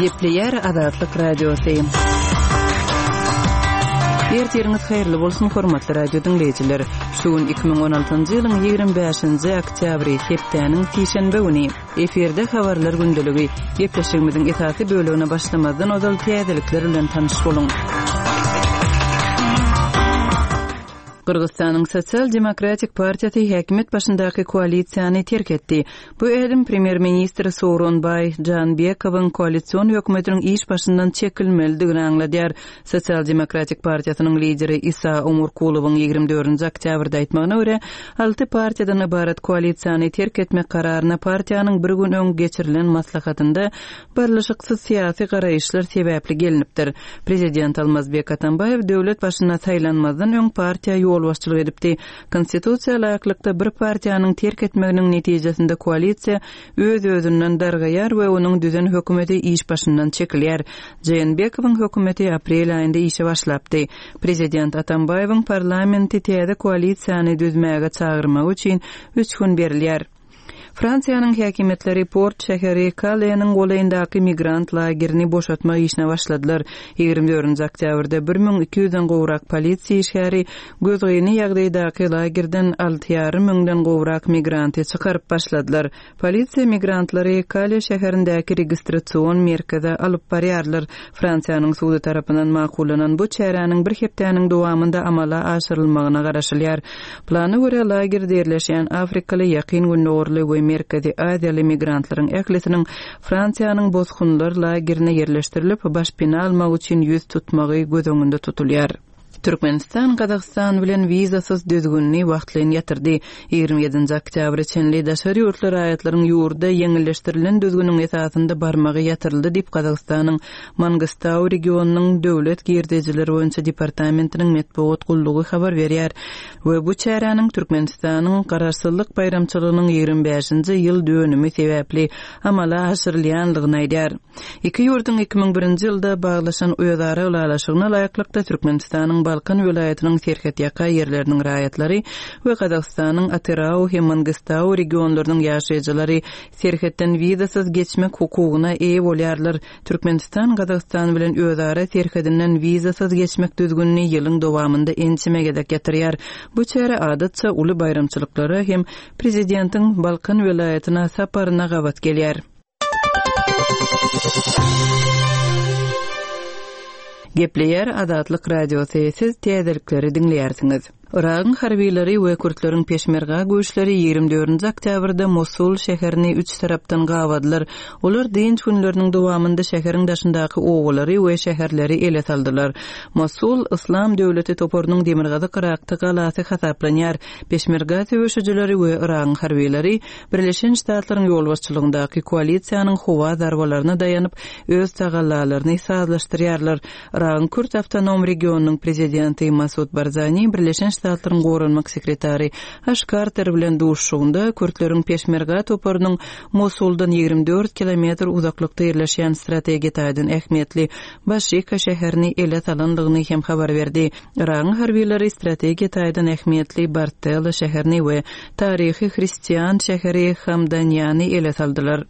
Gepleyer Azatlyk Radiosu. Ertiriniz hayırlı bolsun hormatly radio dinleyijiler. Şuun 2016-njy ýylyň 25-nji oktýabry hepdeniň şeýşembe güni eferde habarlar gündəligi gepleşigimiziň esasy bölügine başlamazdan ozal täzelikler bilen tanyş bolun. Kırgızstanyň Sosial Demokratik Partiýasy häkimet başyndaky koalisiýany terk etdi. Bu edim premier ministri Sooronbay Janbekowyň koalisiýon hökümetiniň iş başyndan çekilmelidigini aňladýar. Sosial Demokratik Partiýasynyň lideri Isa Umurkulowyň 24-nji oktýabrda aýtmagyna görä, 6 partiýadan ibaret koalisiýany terk etmek kararyna partiýanyň bir gün öň geçirilen maslahatynda barlaşyksız syýasy garaýyşlar sebäpli gelinipdir. Prezident Almazbek Atambayew döwlet başyna saýlanmazdan öň partiýa ýol başçylyk edipdi. Konstitusiýa laýyklykda bir partiýanyň terk etmeginiň netijesinde koalisiýa öz-özünden dargaýar we onuň düzen hökümeti iş başyndan çekilýär. Janbekowyň hökümeti aprel aýynda işe başlapdy. Prezident Atambayewiň parlamenti täze koalisiýany düzmäge çağırmak üçin 3 gün berilýär. Fransiýanyň häkimetleri Port şäheri Calais-nyň golaýyndaky migrant lagerini boşatmak işine başladylar. 24-nji oktýabrda 1200-den gowrak polisiýa işgäri gözgäni ýagdaýdaky lagerden 6,5 müňden gowrak migranty çykaryp başladylar. Polisiýa migrantlary Calais şäherindäki registrasiýon merkezine alyp barýarlar. Fransiýanyň sudy tarapyndan makullanan bu çäräniň bir hepdeniň dowamında amala aşyrylmagyna garaşylýar. Plana görä lagerde ýerleşen Afrikaly ýakyn günlerli we Merkezi Aziýaly migrantlaryň ählesiniň Fransiýanyň bozgunlar lagerine ýerleşdirilip başpina almak üçin ýüz tutmagy göz öňünde tutulýar. Türkmenistan Kazakystan bilen wizasyz düzgünni wagtlaryň ýatyrdy. 27-nji oktýabr çenli daşary ýurtlar aýatlaryň ýurda ýeňilleşdirilen düzgünniň esasynda barmagy ýatyryldy diýip Kazakystanyň Mangistau regionunyň döwlet girdijileri boýunça departamentiniň medeniýet gullugy habar berýär. We bu çäranyň Türkmenistanyň garaşsyzlyk bayramçylygynyň 25-nji ýyl dönümi sebäpli amala aşyrylýanlygyny aýdýar. Iki ýurtdyň 2001-nji ýylda baglaşan öýdara ulaşygyna laýyklykda Türkmenistanyň Balkan welaýatynyň serhetiýaka ýerleriniň raýatlary we Kazakstanyň Atirau hem Mangistau regionlarynyň ýaşaýjylary serhetden wizasyz geçmek hukugyna eýe bolýarlar. Türkmenistan Kazakstan bilen özara serhedinden wizasyz geçmek düzgünni ýylyň dowamında ençimegedek ýatyrýar. Bu çäre adatça uly bayramçylyklary hem prezidentiň Balkan welaýatyna saparyna gabat gelýär. Gepleyer Azatlyk Radiosu, siz täzelikleri dinleýärsiňiz. Iraqyň harbiýleri we Kürtleriň peşmerga güýçleri 24-nji oktýabrda Mosul şäherini 3 tarapdan gawadylar. Olar dinç günleriniň dowamında şäheriň daşyndaky oglary we şäherleri ele saldylar. Mosul Islam döwleti toporunyň demirgazy qırakty galasy hasaplanýar. Peşmerga töweşijileri we Iraqyň harbiýleri Birleşen Ştatlaryň ýolbaşçylygyndaky koalisiýanyň howa zarbalaryna dayanyp öz tagallalaryny sazlaşdyrýarlar. Iraqyň Kürt awtonom regionunyň prezidenti Masud Barzani Birleşen Ştatlaryň gorunmak sekretary Ashkarter bilen duşşugynda Kürtleriň peşmerga toporunyň Mosuldan 24 kilometr uzaklykda ýerleşen strategiýa taýdan ähmiýetli Başika şäherini ele salandygyny hem habar berdi. Iraqyň harbiýleri strategiýa taýdan ähmiýetli Bartella şäherini we taryhy hristiýan şäheri Hamdanyany ele saldylar.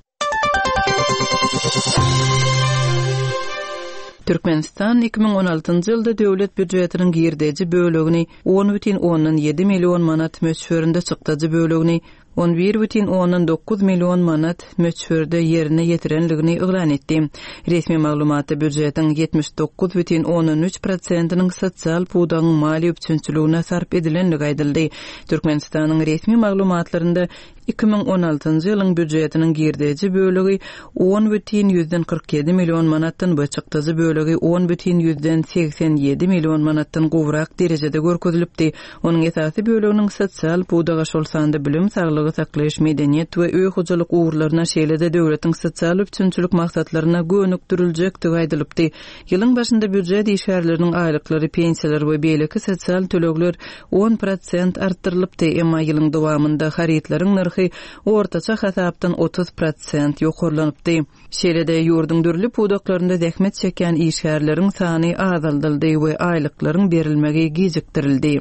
Türkmenistan 2016-njy ýylda döwlet büdjetiniň girdeji bölegini 10,7 million manat möçberinde çykdyjy bölegini 11,9 million manat möçberde ýerine ýetirenligini ýylan etdi. Resmi maglumatda büdjetiň 79,13%-nyň sosial pudagyň mali üçinçiligine sarp edilenligi aýdyldy. Türkmenistanyň resmi maglumatlarynda 2016-njy ýylyň büdjetiniň girdeji bölegi 10,47 million manatdan bu çykdyjy bölegi 10,87 million manatdan gowrak derejede görkezilipdi. Onuň esasy böleginiň sosial pudaga şol sanda bilim saglygy saklaýyş medeniýet we öý hojalyk uğurlaryna şeýlede döwletiň sosial üçinçilik maksatlaryna gönükdiriljekdigi aýdylypdy. Ýylyň başynda büdjet işgärleriniň aýlyklary, pensiýalar we beýleki sosial tölegler 10% artdyrylypdy, emma ýylyň dowamında haritlaryň narhy ortaça hasapdan 30% ýokarlanypdy. Şeýlede ýurdun dürli pudaklarynda zähmet çeken işgärleriň sany azaldyldy we aýlyklaryň berilmegi gijikdirildi.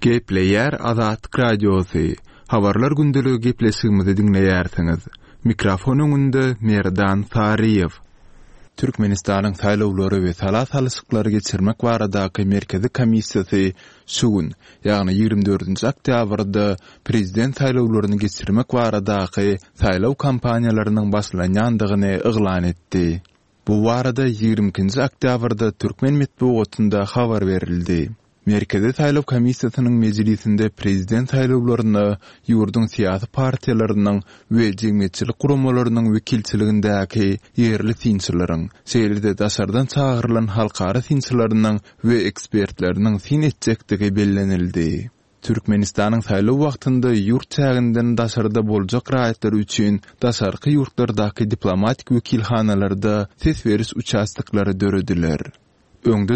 Gepleyer Azatlyk Radiosu. Habarlar gündeligi gepleşigimizi dinleýärsiňiz. Mikrofon öňünde Merdan Sariýew. Türkmenistanyň saýlawlary we salat halysyklary geçirmek baradaky merkezi komissiýasy şu gün, ýagny 24-nji oktýabrda prezident saýlawlaryny geçirmek baradaky saýlaw kampaniýalarynyň başlanýandygyny eglan etdi. Bu barada 20-nji oktýabrda Türkmen medeniýetinde habar berildi. Merkezi saýlaw komissiýasynyň mejlisinde prezident saýlawlaryny ýurdun syýasy partiýalarynyň we jemgyýetçilik guramalarynyň wekilçiligindäki ýerli sinçilerin, şeýlede daşardan çağırılan halkara sinçileriniň we ekspertleriniň sin etjekdigi bellenildi. Türkmenistanyň saýlaw wagtynda ýurt çäginden daşarda boljak raýatlar üçin daşarky ýurtlardaky diplomatik wekilhanalarda ses beriş uçastyklary dörediler. Öňde